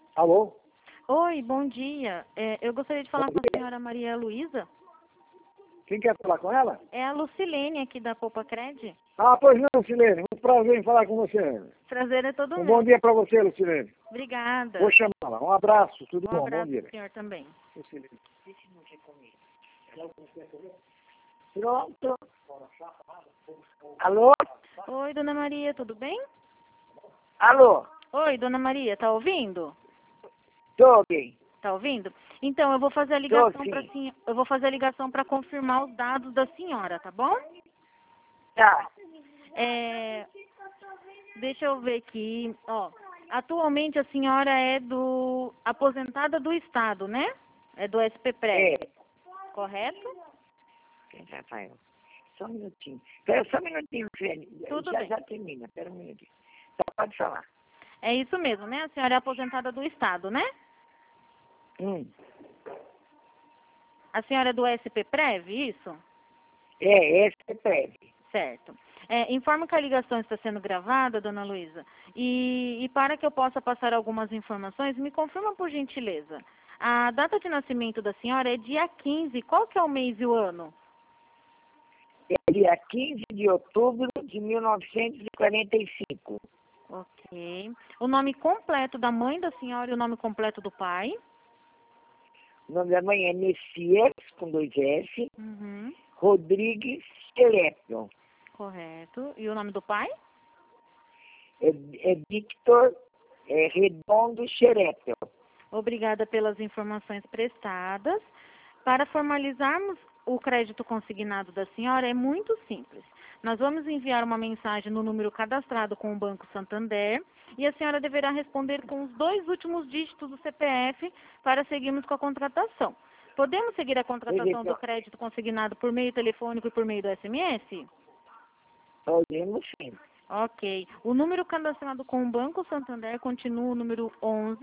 Alô? Oi, bom dia. Eu gostaria de falar com a senhora Maria Luísa. Quem quer falar com ela? É a Lucilene aqui da Poupa Cred. Ah, pois não, Silene. Muito prazer em falar com você. Prazer é todo Um meu. bom dia para você, Lucilene. Obrigada. Vou chamá-la. Um abraço, tudo Um bom, abraço bom dia. pro senhor também. Lucilene. Pronto. Alô? Oi, dona Maria, tudo bem? Alô? Oi, dona Maria, tá ouvindo? Tô bem. Tá ouvindo? Então, eu vou fazer a Tô, ligação sim. eu vou fazer a ligação para confirmar os dados da senhora, tá bom? Tá. Deixa eu ver aqui, ó. Atualmente a senhora é aposentada do Estado, né? É do SPPREV, correto? Rafael, só um minutinho. Espera só um minutinho, Silene. Tudo bem. Já termina, espera um minutinho. Tá, pode falar. É isso mesmo, né? A senhora é aposentada do Estado, né? A senhora é do SPPREV, isso? Esse é breve. Certo. Informo que a ligação está sendo gravada, dona Luísa. E para que eu possa passar algumas informações, me confirma por gentileza. A data de nascimento da senhora é dia 15. Qual que é o mês e o ano? É dia 15 de outubro de 1945. Ok. O nome completo da mãe da senhora e o nome completo do pai? O nome da mãe é Messias, com 2 S, Uhum. Rodrigues Xerépio. Correto. E o nome do pai? É Victor Redondo Xerépio. Obrigada pelas informações prestadas. Para formalizarmos o crédito consignado da senhora, é muito simples. Nós vamos enviar uma mensagem no número cadastrado com o Banco Santander e a senhora deverá responder com os 2 últimos dígitos do CPF para seguirmos com a contratação. Podemos seguir a contratação do crédito consignado por meio telefônico e por meio do SMS? Podemos sim. Ok. O número cadastrado com o Banco Santander continua o número 11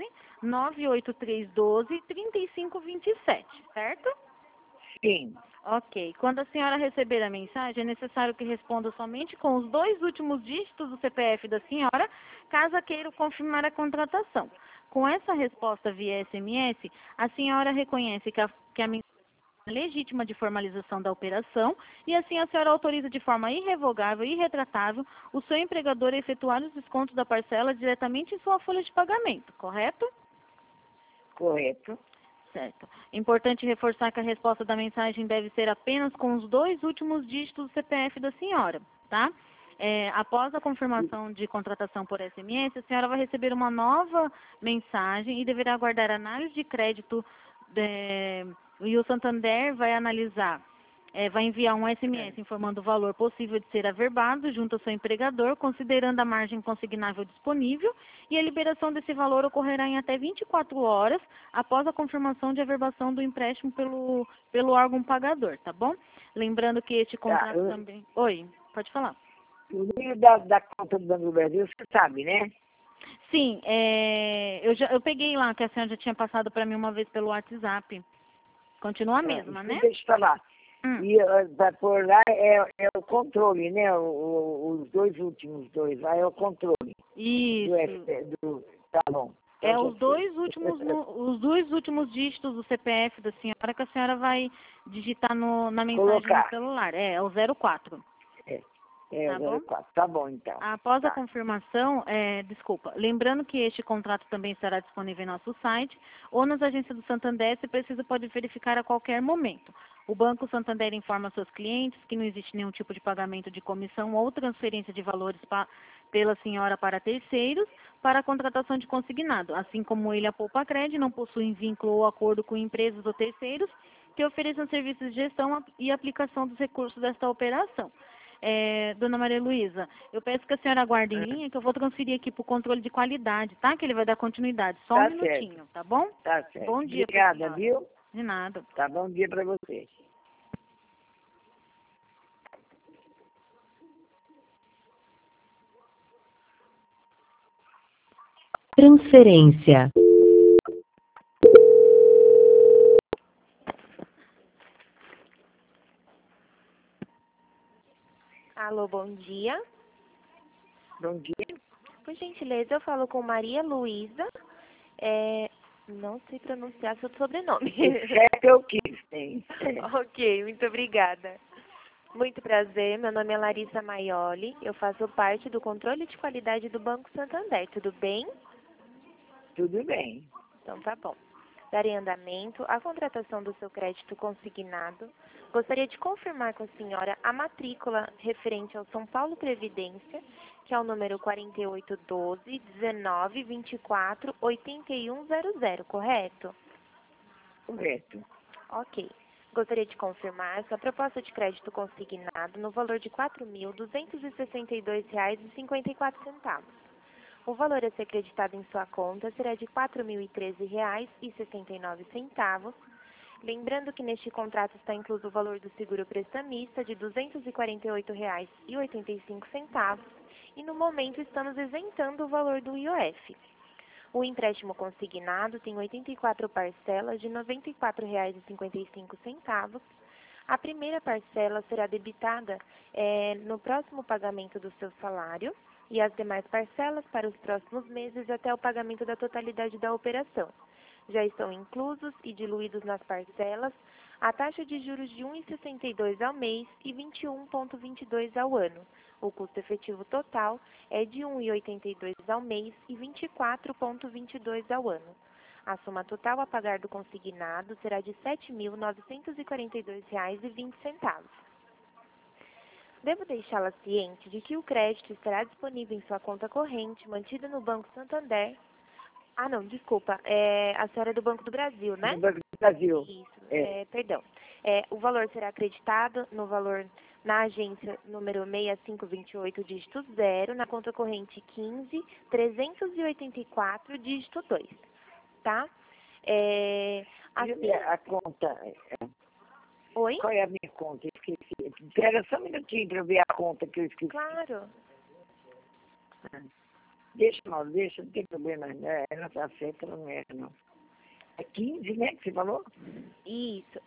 98312 3527, certo? Sim. Ok. Quando a senhora receber a mensagem, é necessário que responda somente com os 2 últimos dígitos do CPF da senhora, caso queira confirmar a contratação. Com essa resposta via SMS, a senhora reconhece que a mensagem é legítima de formalização da operação e assim a senhora autoriza de forma irrevogável e irretratável o seu empregador a efetuar os descontos da parcela diretamente em sua folha de pagamento, correto? Correto. Certo. Importante reforçar que a resposta da mensagem deve ser apenas com os 2 últimos dígitos do CPF da senhora, tá? Após a confirmação de contratação por SMS, a senhora vai receber uma nova mensagem e deverá aguardar análise de crédito e o Santander vai analisar, vai enviar um SMS informando o valor possível de ser averbado junto ao seu empregador, considerando a margem consignável disponível, e a liberação desse valor ocorrerá em até 24 horas após a confirmação de averbação do empréstimo pelo órgão pagador, tá bom? Lembrando que este contrato também... Oi, pode falar. O número da conta do Banco do Brasil, você sabe, né? Sim, eu peguei lá, que a senhora já tinha passado para mim uma vez pelo WhatsApp. Continua a mesma, né? Deixa eu falar. E por lá é o controle, né? Os 2 últimos 2 lá é o controle. Isso. Tá bom. Os dois últimos dígitos do CPF da senhora que a senhora vai digitar na mensagem do celular. É o 04. Tá bom? 04. Tá bom, então. Após a confirmação, lembrando que este contrato também estará disponível em nosso site ou nas agências do Santander, se precisa pode verificar a qualquer momento. O Banco Santander informa seus clientes que não existe nenhum tipo de pagamento de comissão ou transferência de valores pela senhora para terceiros para a contratação de consignado, assim como ele, a Poupa Cred, não possuem vínculo ou acordo com empresas ou terceiros que ofereçam serviços de gestão e aplicação dos recursos desta operação. Dona Maria Luísa, eu peço que a senhora aguarde em linha, que eu vou transferir aqui para o controle de qualidade, tá? Que ele vai dar continuidade. Só um minutinho, tá bom? Tá certo. Bom dia. Obrigada, viu? De nada. Tá, bom dia para você. Transferência. Alô, bom dia. Bom dia. Por gentileza, eu falo com Maria Luísa Não sei pronunciar seu sobrenome. Shekel Kirsten. Ok, muito obrigada. Muito prazer, meu nome é Larissa Maioli, eu faço parte do controle de qualidade do Banco Santander, tudo bem? Tudo bem. Então tá bom. Darei andamento à contratação do seu crédito consignado. Gostaria de confirmar com a senhora a matrícula referente ao São Paulo Previdência, que é o número 4812-1924-8100, correto? Correto. Ok. Gostaria de confirmar sua proposta de crédito consignado no valor de R$ 4.262,54. O valor a ser acreditado em sua conta será de R$ 4.013,69. Lembrando que neste contrato está incluso o valor do seguro prestamista de R$ 248,85 e no momento estamos isentando o valor do IOF. O empréstimo consignado tem 84 parcelas de R$ 94,55. A primeira parcela será debitada no próximo pagamento do seu salário e as demais parcelas para os próximos meses até o pagamento da totalidade da operação. Já estão inclusos e diluídos nas parcelas a taxa de juros de 1,62 ao mês e 21,22 ao ano. O custo efetivo total é de 1,82 ao mês e 24,22 ao ano. A soma total a pagar do consignado será de R$ 7.942,20. Devo deixá-la ciente de que o crédito estará disponível em sua conta corrente, mantida no Banco Santander. Ah, não, desculpa, a senhora é do Banco do Brasil, né? Do Banco do Brasil. Isso, perdão. O valor será acreditado no valor na agência número 6528, dígito 0, na conta corrente 15.384, dígito 2, tá? Deixa eu ver a conta. Oi? Qual é a minha conta? Esqueci. Espera só um minutinho para eu ver a conta que eu esqueci. Claro. Deixa, não tem problema. Ela está certa, ela não erra, não. É 15, né, que você falou? Isso,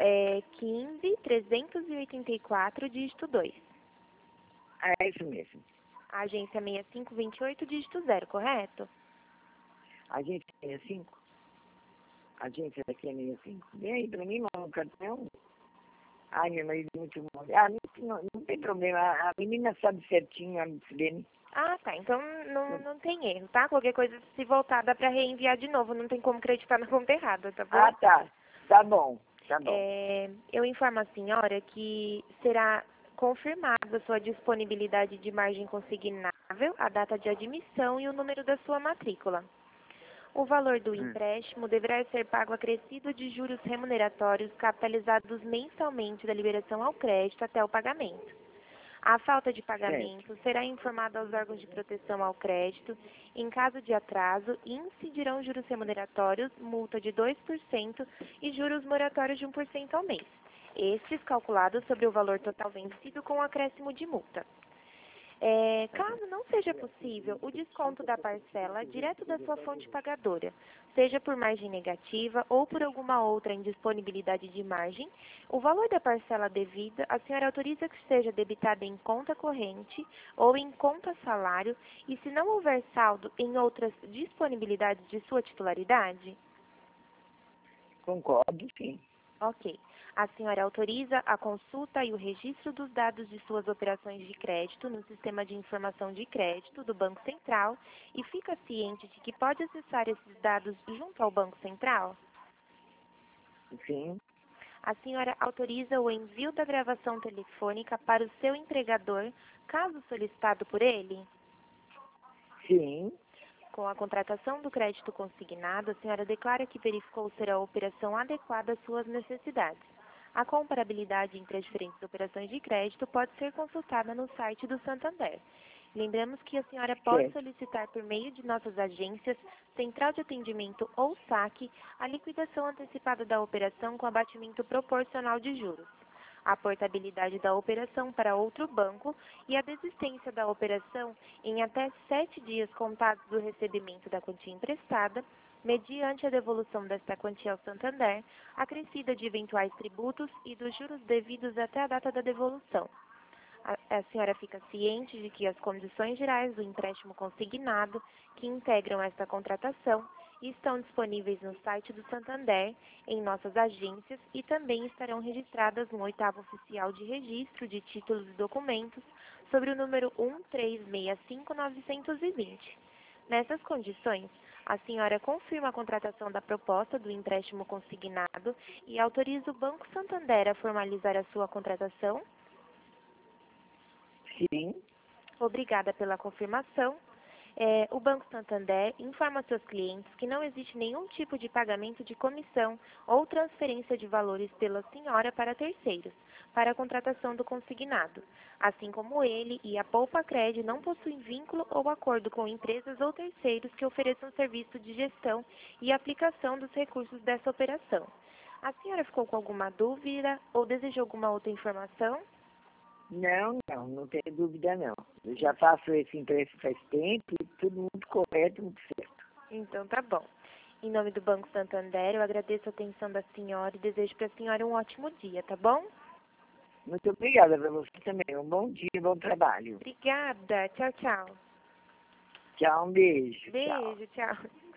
15.384, dígito 2. É isso mesmo. A agência 6528, dígito 0, correto? Agência 65? Agência daqui é 65. Vem aí para mim, não, cartão. Ai, meu marido é muito bom. Não tem problema. A menina sabe certinho, a Sirene. Ah, tá. Então não tem erro, tá? Qualquer coisa, se voltar, dá pra reenviar de novo. Não tem como acreditar na conta errada, tá bom? Ah, tá. Tá bom. Tá bom. Eu informo a senhora que será confirmada a sua disponibilidade de margem consignável, a data de admissão e o número da sua matrícula. O valor do empréstimo deverá ser pago acrescido de juros remuneratórios capitalizados mensalmente da liberação ao crédito até o pagamento. A falta de pagamento será informada aos órgãos de proteção ao crédito. Em caso de atraso, incidirão juros remuneratórios, multa de 2% e juros moratórios de 1% ao mês. Estes calculados sobre o valor total vencido com acréscimo de multa. Caso não seja possível o desconto da parcela direto da sua fonte pagadora, seja por margem negativa ou por alguma outra indisponibilidade de margem, o valor da parcela devida a senhora autoriza que seja debitada em conta corrente ou em conta salário e se não houver saldo em outras disponibilidades de sua titularidade? Concordo, sim. Ok. A senhora autoriza a consulta e o registro dos dados de suas operações de crédito no Sistema de Informação de Crédito do Banco Central e fica ciente de que pode acessar esses dados junto ao Banco Central? Sim. A senhora autoriza o envio da gravação telefônica para o seu empregador, caso solicitado por ele? Sim. Com a contratação do crédito consignado, a senhora declara que verificou ser a operação adequada às suas necessidades. A comparabilidade entre as diferentes operações de crédito pode ser consultada no site do Santander. Lembramos que a senhora pode solicitar por meio de nossas agências, Central de Atendimento ou SAC, a liquidação antecipada da operação com abatimento proporcional de juros, a portabilidade da operação para outro banco e a desistência da operação em até 7 dias contados do recebimento da quantia emprestada, mediante a devolução desta quantia ao Santander, acrescida de eventuais tributos e dos juros devidos até a data da devolução. A senhora fica ciente de que as condições gerais do empréstimo consignado, que integram esta contratação, e estão disponíveis no site do Santander, em nossas agências e também estarão registradas no 8º Oficial de Registro de Títulos e Documentos sobre o número 1365920. Nessas condições, a senhora confirma a contratação da proposta do empréstimo consignado e autoriza o Banco Santander a formalizar a sua contratação? Sim. Obrigada pela confirmação. O Banco Santander informa seus clientes que não existe nenhum tipo de pagamento de comissão ou transferência de valores pela senhora para terceiros, para a contratação do consignado, assim como ele e a Poupa Cred não possuem vínculo ou acordo com empresas ou terceiros que ofereçam serviço de gestão e aplicação dos recursos dessa operação. A senhora ficou com alguma dúvida ou desejou alguma outra informação? Não tenho dúvida não. Eu já faço esse empréstimo faz tempo e tudo muito correto, muito certo. Então tá bom. Em nome do Banco Santander, eu agradeço a atenção da senhora e desejo para a senhora um ótimo dia, tá bom? Muito obrigada para você também. Um bom dia, bom trabalho. Obrigada. Tchau, tchau. Tchau, um beijo. Tchau. Beijo, tchau.